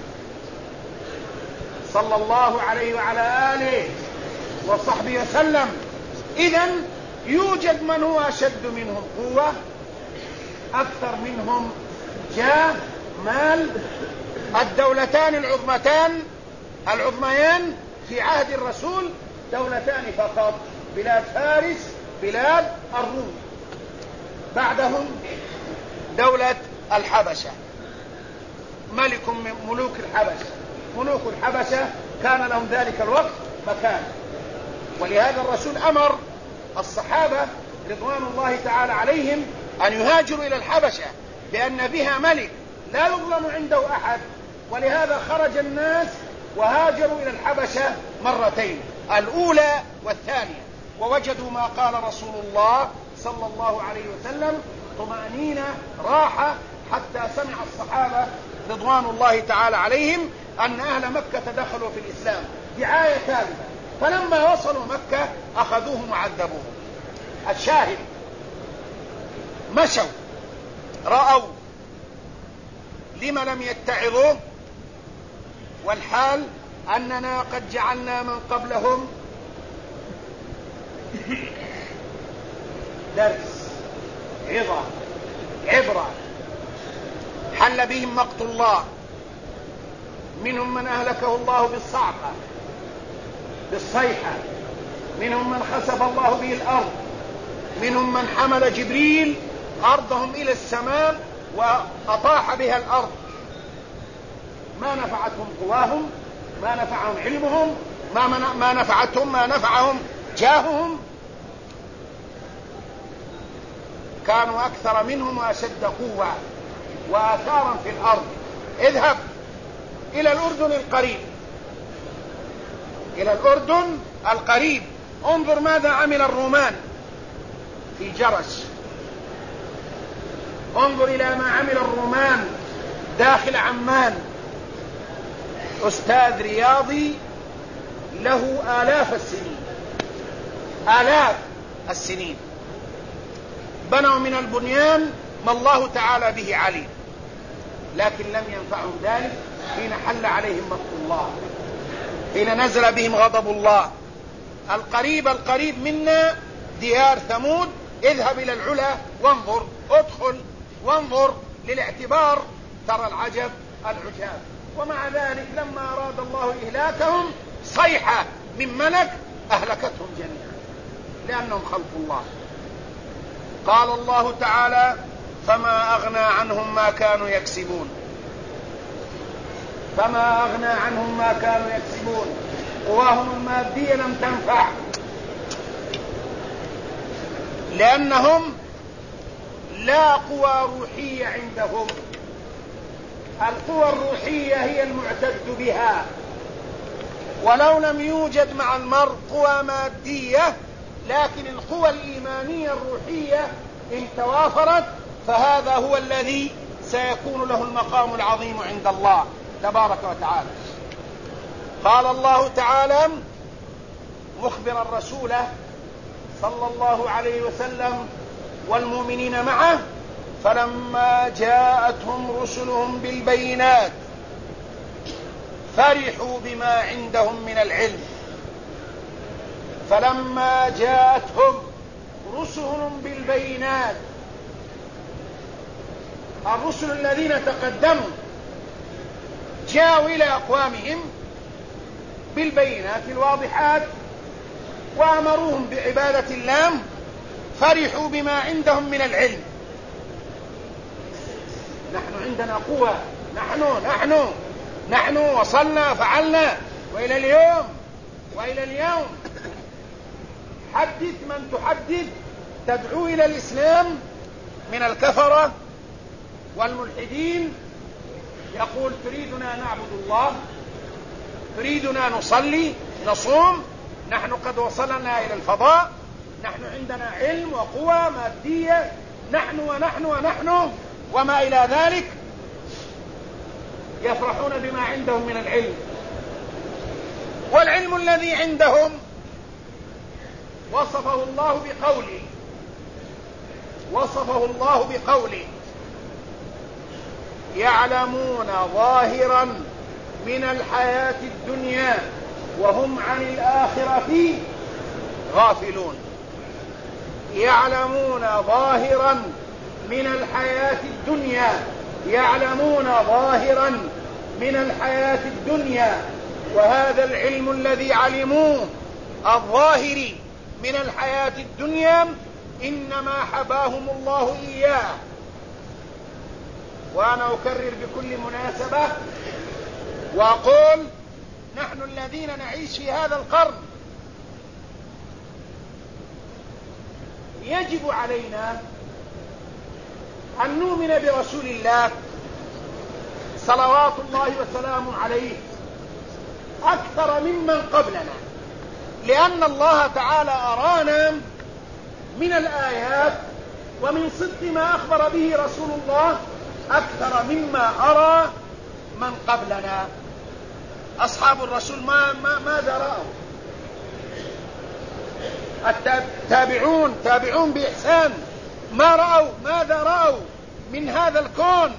صلى الله عليه وعلى آله وصحبه وسلم. إذن يوجد من هو أشد منهم قوة، أكثر منهم جاه، مال. الدولتان العظمتان العظميان في عهد الرسول دولتان فقط، بلاد فارس، بلاد الروم. بعدهم دولة الحبشة، ملك من ملوك الحبشة. ملوك الحبشة كان لهم ذلك الوقت مكان، ولهذا الرسول أمر الصحابة رضوان الله تعالى عليهم أن يهاجروا إلى الحبشة، لأن بها ملك لا يظلم عنده أحد. ولهذا خرج الناس وهاجروا إلى الحبشة مرتين، الأولى والثانية، ووجدوا ما قال رسول الله صلى الله عليه وسلم: طمأنينة، راحة، حتى سمع الصحابة رضوان الله تعالى عليهم أن أهل مكة دخلوا في الإسلام. دعاية ثالثة فلما وصلوا مكة أخذوهم وعذبوهم. الشاهد مشوا رأوا لم لم يتعظوا، والحال أننا قد جعلنا من قبلهم درس عظة عبرة حل بهم مقت الله. منهم من أهلكه الله بالصعقة بالصيحة، منهم من خسف الله به الأرض، منهم من حمل جبريل أرضهم إلى السماء وأطاح بها الأرض. ما نفعتهم قواهم، ما نفعهم علمهم، ما, ما نفعتهم ما نفعهم جاههم. كانوا أكثر منهم وأشد قوة وآثارا في الأرض. اذهب إلى الأردن القريب، إلى الأردن القريب، انظر ماذا عمل الرومان في جرش، انظر إلى ما عمل الرومان داخل عمان. أستاذ رياضي له آلاف السنين، آلاف السنين، بنوا من البنيان ما الله تعالى به عليم، لكن لم ينفعهم ذلك حين حل عليهم مكر الله، حين نزل بهم غضب الله. القريب القريب منا ديار ثمود. اذهب إلى العلا وانظر، ادخل وانظر للاعتبار، ترى العجب العجاب. ومع ذلك لما أراد الله إهلاكهم صيحة من ملك أهلكتهم جميعا لأنهم خلقوا الله. قال الله تعالى: فما أغنى عنهم ما كانوا يكسبون. فما أغنى عنهم ما كانوا يكسبون. قواهم المادية لم تنفع، لأنهم لا قوى روحية عندهم. القوى الروحية هي المعتد بها، ولو لم يوجد مع المرء قوى مادية، لكن القوى الإيمانية الروحية إن توافرت فهذا هو الذي سيكون له المقام العظيم عند الله تبارك وتعالى. قال الله تعالى مخبرا رسوله صلى الله عليه وسلم والمؤمنين معه: فلما جاءتهم رسلهم بالبينات فرحوا بما عندهم من العلم. فلما جاءتهم رسلهم بالبينات، الرسل الذين تقدموا جاءوا إلى أقوامهم بالبينات الواضحات وأمروهم بعبادة الله، فرحوا بما عندهم من العلم. نحن عندنا قوة، نحن نحن نحن وصلنا فعلنا، وإلى اليوم وإلى اليوم حدث من تحدث تدعو إلى الإسلام من الكفرة والملحدين، يقول: تريدنا نعبد الله، تريدنا نصلي نصوم، نحن قد وصلنا إلى الفضاء، نحن عندنا علم وقوة مادية، نحن ونحن ونحن وما إلى ذلك. يفرحون بما عندهم من العلم، والعلم الذي عندهم وصفه الله بقوله وصفه الله بقوله يعلمون ظاهرا من الحياة الدنيا وهم عن الآخرة غافلون. يعلمون ظاهرا من الحياة الدنيا يعلمون ظاهرا من الحياة الدنيا وهذا العلم الذي علموه الظاهر من الحياة الدنيا إنما حباهم الله إياه. وأنا أكرر بكل مناسبة وأقول: نحن الذين نعيش في هذا القرن يجب علينا أن نؤمن برسول الله صلوات الله وسلامه عليه أكثر ممن قبلنا، لأن الله تعالى أرانا من الآيات ومن صدق ما أخبر به رسول الله أكثر مما أرى من قبلنا. أصحاب الرسول ما ما ماذا رأوا؟ التابعون تابعون بإحسان ما رأوا ماذا رأوا من هذا الكون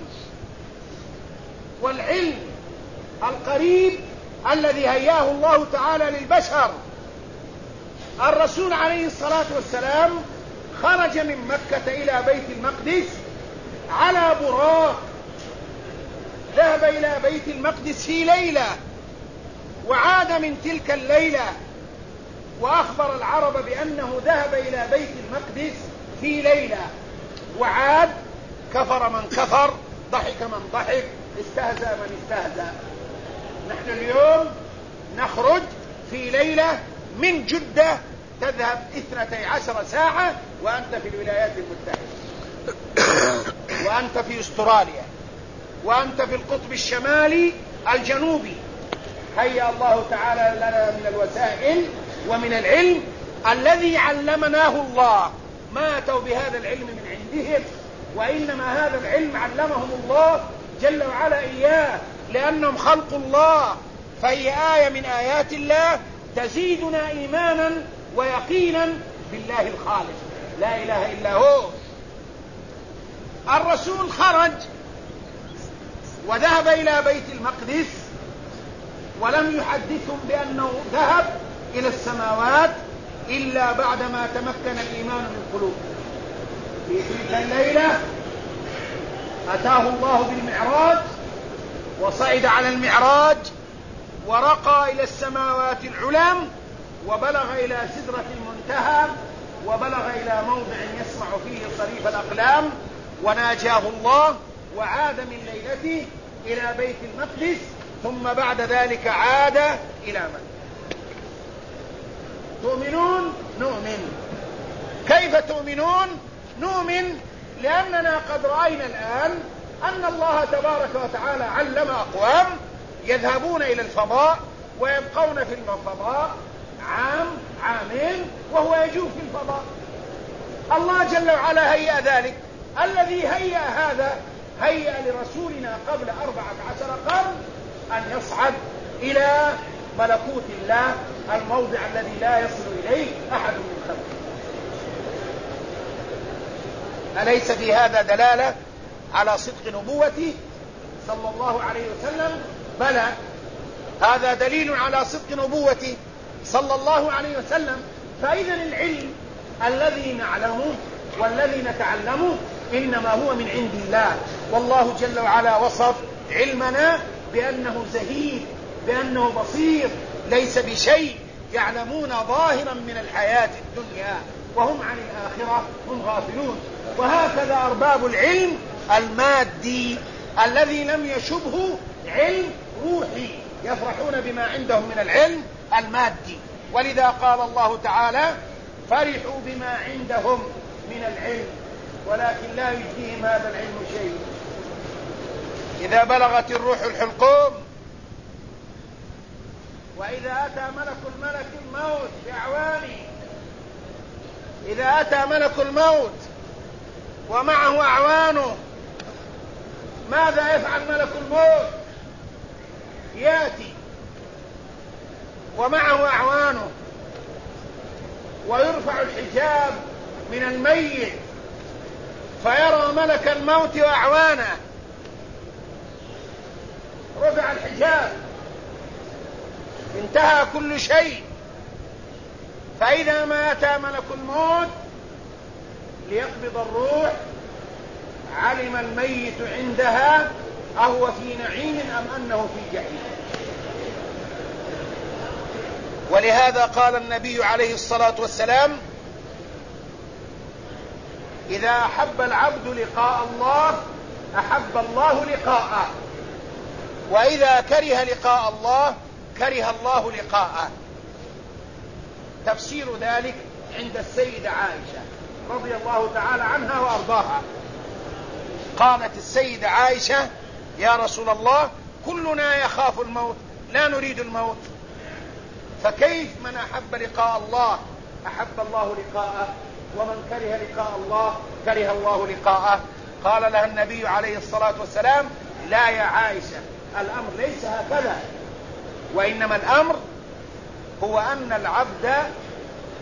والعلم القريب الذي هياه الله تعالى للبشر. الرسول عليه الصلاة والسلام خرج من مكة إلى بيت المقدس على براق، ذهب إلى بيت المقدس في ليلة وعاد من تلك الليلة وأخبر العرب بأنه ذهب إلى بيت المقدس في ليلة وعاد. كفر من كفر، ضحك من ضحك، استهزأ من استهزأ. نحن اليوم نخرج في ليلة من جدة تذهب اثنتي عشر ساعة وأنت في الولايات المتحدة، وأنت في أستراليا، وأنت في القطب الشمالي الجنوبي. هيا الله تعالى لنا من الوسائل ومن العلم الذي علمناه الله. ما أتوا بهذا العلم من عندهم، وإنما هذا العلم علمهم الله جل وعلا إياه لأنهم خلق الله، فهي آية من آيات الله تزيدنا إيمانا ويقينا بالله الخالق لا إله إلا هو. الرسول خرج وذهب إلى بيت المقدس ولم يحدثهم بأنه ذهب إلى السماوات إلا بعدما تمكن الإيمان من قلوبهم. في تلك الليلة أتاه الله بالمعراج وصعد على المعراج ورقى إلى السماوات العلم وبلغ إلى سدرة المنتهى وبلغ إلى موضع يسمع فيه صريف الأقلام وناجاه الله وعاد من ليلته إلى بيت المقدس، ثم بعد ذلك عاد إلى مكة. تؤمنون؟ نؤمن. كيف تؤمنون؟ نؤمن لأننا قد رأينا الآن أن الله تبارك وتعالى علم أقوام يذهبون إلى الفضاء ويبقون في الفضاء عام عامين وهو يجوب في الفضاء. الله جل وعلا هيأ ذلك. الذي هيأ هذا هيأ لرسولنا قبل أربعة عشر قرن أن يصعد إلى ملكوت الله، الموضع الذي لا يصل إليه أحد من خلقه. أليس في هذا دلالة على صدق نبوته صلى الله عليه وسلم؟ بلى، هذا دليل على صدق نبوته صلى الله عليه وسلم. فإذا العلم الذي نعلمه والذي نتعلمه إنما هو من عند الله، والله جل وعلا وصف علمنا بأنه زهيد، بأنه بصير، ليس بشيء، يعلمون ظاهرا من الحياة الدنيا وهم عن الآخرة هم غافلون. وهكذا أرباب العلم المادي الذي لم يشبه علم روحي يفرحون بما عندهم من العلم المادي. ولذا قال الله تعالى فرحوا بما عندهم من العلم ولكن لا يجديهم هذا العلم شيء. إذا بلغت الروح الحلقوم وإذا أتى ملك الملك الموت بأعوانه، إذا أتى ملك الموت ومعه أعوانه ماذا يفعل ملك الموت؟ يأتي ومعه أعوانه ويرفع الحجاب من الميت فيرى ملك الموت وأعوانه. رفع الحجاب، انتهى كل شيء. فإذا ما أتى ملك الموت ليقبض الروح علم الميت عندها أهو في نعيم أم أنه في جحيم. ولهذا قال النبي عليه الصلاة والسلام إذا أحب العبد لقاء الله أحب الله لقاءه، وإذا كره لقاء الله كره الله لقاءه. تفسير ذلك عند السيدة عائشة رضي الله تعالى عنها وأرضاها. قالت السيدة عائشة يا رسول الله كلنا يخاف الموت لا نريد الموت، فكيف من أحب لقاء الله أحب الله لقاءه ومن كره لقاء الله كره الله لقاءه؟ قال لها النبي عليه الصلاة والسلام لا يا عائشة، الأمر ليس هكذا، وإنما الأمر هو أن العبد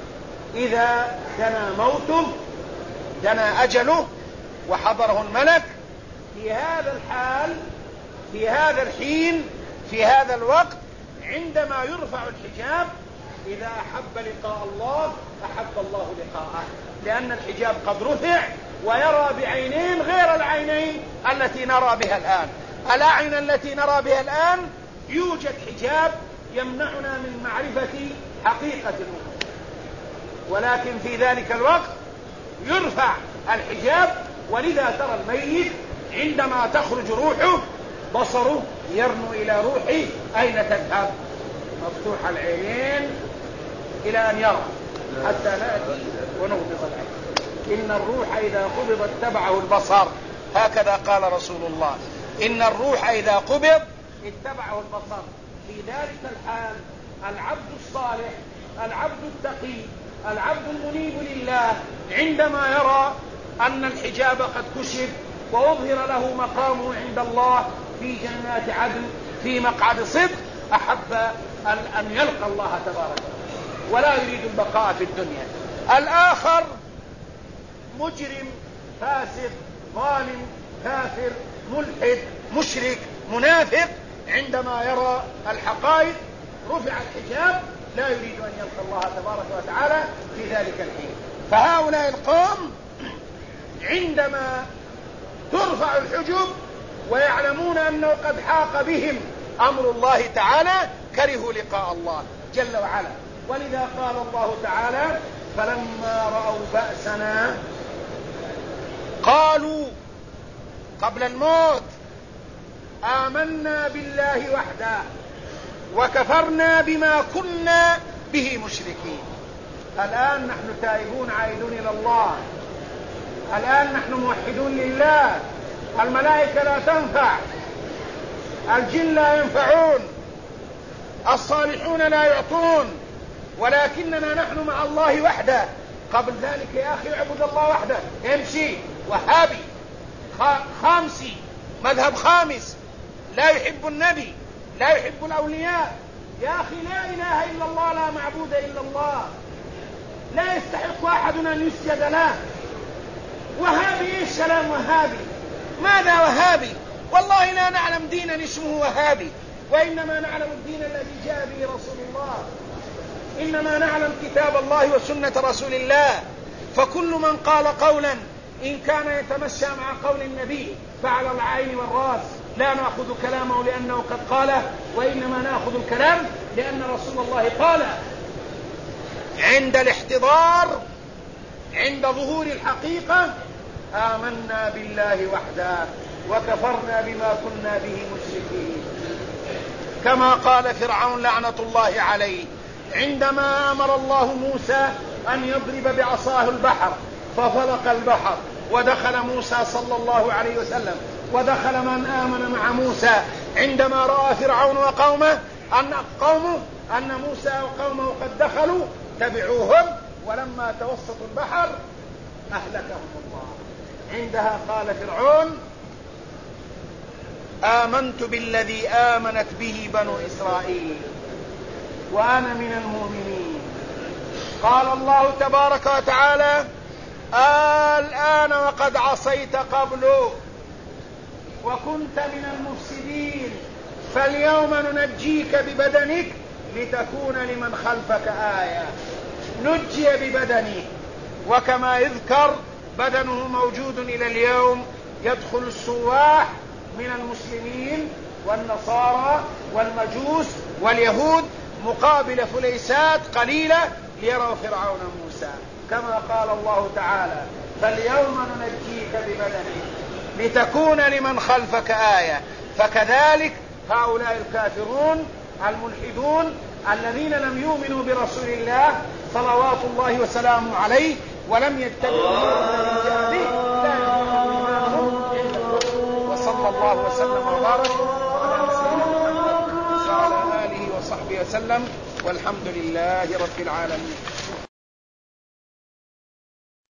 إذا دنا موته دنا أجله وحضره الملك، في هذا الحال في هذا الحين في هذا الوقت عندما يرفع الحجاب، إذا أحب لقاء الله أحب الله لقاءه، لأن الحجاب قد رفع ويرى بعينين غير العينين التي نرى بها الآن. الأعين التي نرى بها الآن يوجد حجاب يمنعنا من معرفة حقيقة الأمور، ولكن في ذلك الوقت يرفع الحجاب، ولذا ترى الميت عندما تخرج روحه بصره يرنو إلى روحه أين تذهب، مفتوح العينين إلى أن يرى حتى نأتي ونغمض العين. إن الروح إذا قبض اتبعه البصر، هكذا قال رسول الله، إن الروح إذا قبض اتبعه البصر. في ذلك الحال العبد الصالح العبد التقي العبد المنيب لله عندما يرى أن الحجاب قد كشف وأظهر له مقامه عند الله في جنات عدن في مقعد صدق، أحب أن يلقى الله تبارك ولا يريد البقاء في الدنيا. الآخر مجرم فاسق ظالم كافر ملحد مشرك منافق، عندما يرى الحقائق رفع الحجاب لا يريد أن يلقى الله تبارك وتعالى في ذلك الحين. فهؤلاء القوم عندما ترفع الحجب ويعلمون أنه قد حاق بهم أمر الله تعالى كرهوا لقاء الله جل وعلا. ولذا قال الله تعالى: فلما رأوا بأسنا قالوا قبل الموت آمنا بالله وحده وكفرنا بما كنا به مشركين. الآن نحن تائبون عائدون إلى الله، الآن نحن موحدون لله، الملائكة لا تنفع، الجن لا ينفعون، الصالحون لا يعطون، ولكننا نحن مع الله وحده. قبل ذلك يا أخي اعبد الله وحده، امشي وهابي خامسي مذهب خامس لا يحب النبي لا يحب الأولياء. يا أخي لا إله إلا الله، لا معبود إلا الله، لا يستحق أحد أن يسجد له. وهابي إيش كلام وهابي؟ ماذا وهابي؟ والله لا نعلم دينا اسمه وهابي، وإنما نعلم الدين الذي جاء به رسول الله، إنما نعلم كتاب الله وسنة رسول الله. فكل من قال قولا إن كان يتمشى مع قول النبي فعلى العين والرأس لا نأخذ كلامه لأنه قد قاله، وإنما نأخذ الكلام لأن رسول الله قال عند الاحتضار عند ظهور الحقيقة: آمنا بالله وحده وكفرنا بما كنا به مشركين. كما قال فرعون لعنة الله عليه عندما أمر الله موسى أن يضرب بعصاه البحر ففلق البحر ودخل موسى صلى الله عليه وسلم ودخل من آمن مع موسى، عندما رأى فرعون وقومه أن قومه أن موسى وقومه قد دخلوا تبعوهم، ولما توسطوا البحر أهلكهم الله. عندها قال فرعون: آمنت بالذي آمنت به بنو إسرائيل وأنا من المؤمنين. قال الله تبارك وتعالى: الآن وقد عصيت قبل وكنت من المفسدين فاليوم ننجيك ببدنك لتكون لمن خلفك آية. نجي ببدنه، وكما يذكر بدنه موجود إلى اليوم، يدخل السواح من المسلمين والنصارى والمجوس واليهود مقابل فليسات قليلة ليروا فرعون موسى، كما قال الله تعالى: فاليوم ننجيك ببدنك لتكون لمن خلفك آية. فكذلك هؤلاء الكافرون الملحدون الذين لم يؤمنوا برسول الله صلوات الله وسلامه عليه ولم يتبعوا الذي جاء به لا يؤمنون إيمانهم إلا الكفر. وصلى الله وسلم وبارك على سيدنا محمد وعلى آله وصحبه وسلم، والحمد لله رب العالمين.